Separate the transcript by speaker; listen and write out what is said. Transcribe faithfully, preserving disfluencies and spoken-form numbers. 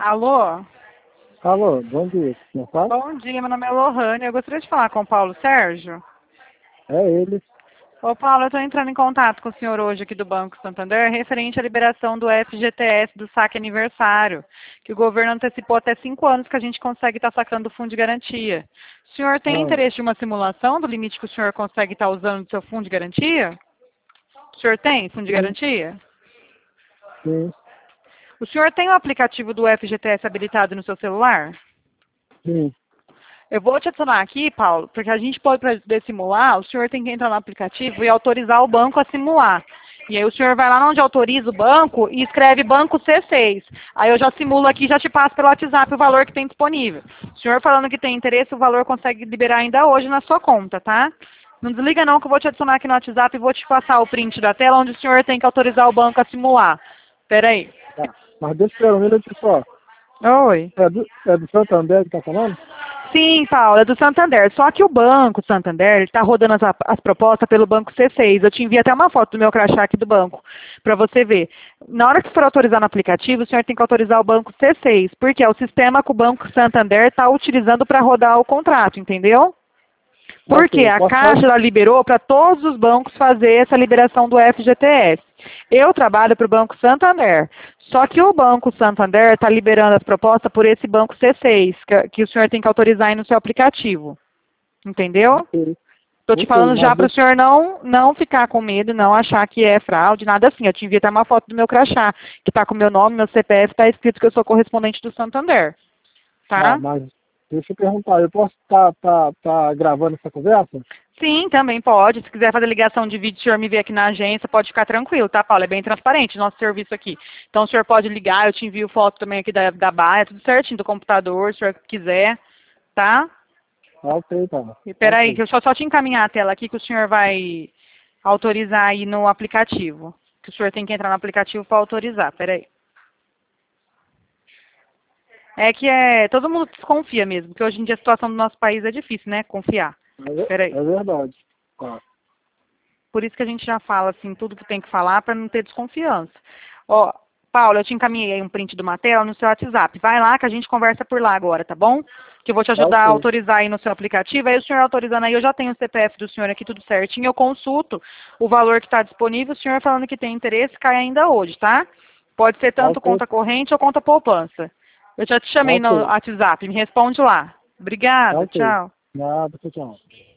Speaker 1: Alô?
Speaker 2: Alô, bom dia. Quem fala?
Speaker 1: Bom dia, meu nome é Lohane. Eu gostaria de falar com o Paulo Sérgio.
Speaker 2: É ele.
Speaker 1: Ô Paulo, eu estou entrando em contato com o senhor hoje aqui do Banco Santander referente à liberação do F G T S do saque aniversário, que o governo antecipou até cinco anos que a gente consegue estar sacando o fundo de garantia. O senhor tem
Speaker 2: Ah,
Speaker 1: interesse de uma simulação do limite que o senhor consegue estar usando do seu fundo de garantia? O senhor tem fundo de
Speaker 2: sim,
Speaker 1: garantia?
Speaker 2: sim,
Speaker 1: O senhor tem o aplicativo do F G T S habilitado no seu celular?
Speaker 2: sim.
Speaker 1: Eu vou te adicionar aqui, Paulo, porque a gente pode poder simular, o senhor tem que entrar no aplicativo e autorizar o banco a simular. E aí o senhor vai lá onde autoriza o banco e escreve banco C seis. Aí eu já simulo aqui e já te passo pelo WhatsApp o valor que tem disponível. O senhor falando que tem interesse, o valor consegue liberar ainda hoje na sua conta, tá? Não desliga não que eu vou te adicionar aqui no WhatsApp e vou te passar o print da tela onde o senhor tem que autorizar o banco a simular. Espera aí.
Speaker 2: Tá. Mas deixa eu um minuto só.
Speaker 1: Oi.
Speaker 2: É do, é do Santander que tá falando?
Speaker 1: Sim, Paulo, é do Santander. Só que o Banco Santander está rodando as, as propostas pelo Banco C seis. Eu te envio até uma foto do meu crachá aqui do banco, para você ver. Na hora que você for autorizar no aplicativo, o senhor tem que autorizar o Banco C seis, porque é o sistema que o Banco Santander está utilizando para rodar o contrato, entendeu? Porque
Speaker 2: Ok,
Speaker 1: a
Speaker 2: posso
Speaker 1: Caixa
Speaker 2: fazer?
Speaker 1: ela liberou para todos os bancos fazer essa liberação do F G T S. Eu trabalho para o Banco Santander. Só que o Banco Santander está liberando as propostas por esse Banco C seis, que, que o senhor tem que autorizar aí no seu aplicativo. Entendeu?
Speaker 2: Ok,
Speaker 1: Estou te
Speaker 2: ok,
Speaker 1: falando já
Speaker 2: mas
Speaker 1: para o
Speaker 2: deixa,
Speaker 1: senhor não, não ficar com medo, não achar que é fraude, nada assim. Eu te enviei até uma foto do meu crachá, que está com o meu nome, meu C P F, está escrito que eu sou correspondente do Santander.
Speaker 2: tá,
Speaker 1: Tá?
Speaker 2: mas deixa eu perguntar, eu posso estar tá, tá, tá gravando essa conversa?
Speaker 1: Sim, também pode. Se quiser fazer ligação de vídeo, o senhor me vê aqui na agência, pode ficar tranquilo, tá, Paulo? É bem transparente o nosso serviço aqui. Então, o senhor pode ligar, eu te envio foto também aqui da, da baia, tudo certinho, do computador, se o senhor quiser, tá?
Speaker 2: Ah, ok, tá.
Speaker 1: E peraí,
Speaker 2: Ok,
Speaker 1: que eu só, só te encaminhar a tela aqui que o senhor vai autorizar aí no aplicativo. Que o senhor tem que entrar no aplicativo para autorizar, peraí. É que é, todo mundo desconfia mesmo, porque hoje em dia a situação do nosso país é difícil, né, confiar.
Speaker 2: é, ver-
Speaker 1: Peraí.
Speaker 2: é verdade. Tá,
Speaker 1: Por isso que a gente já fala assim, tudo que tem que falar para não ter desconfiança. Ó, Paulo, eu te encaminhei um print de uma tela no seu WhatsApp. Vai lá que a gente conversa por lá agora, tá bom? Que eu vou te
Speaker 2: tá
Speaker 1: ajudar a
Speaker 2: ok,
Speaker 1: autorizar aí no seu aplicativo. Aí o senhor autorizando aí, eu já tenho o C P F do senhor aqui tudo certinho. Eu consulto o valor que está disponível. O senhor falando que tem interesse, cai ainda hoje, tá? Pode ser
Speaker 2: tá
Speaker 1: tanto
Speaker 2: ok,
Speaker 1: conta corrente ou conta poupança. Eu já te
Speaker 2: tá
Speaker 1: chamei no
Speaker 2: ok,
Speaker 1: WhatsApp, me responde lá.
Speaker 2: tá
Speaker 1: Obrigada,
Speaker 2: ok.
Speaker 1: tchau.
Speaker 2: Nada, tchau.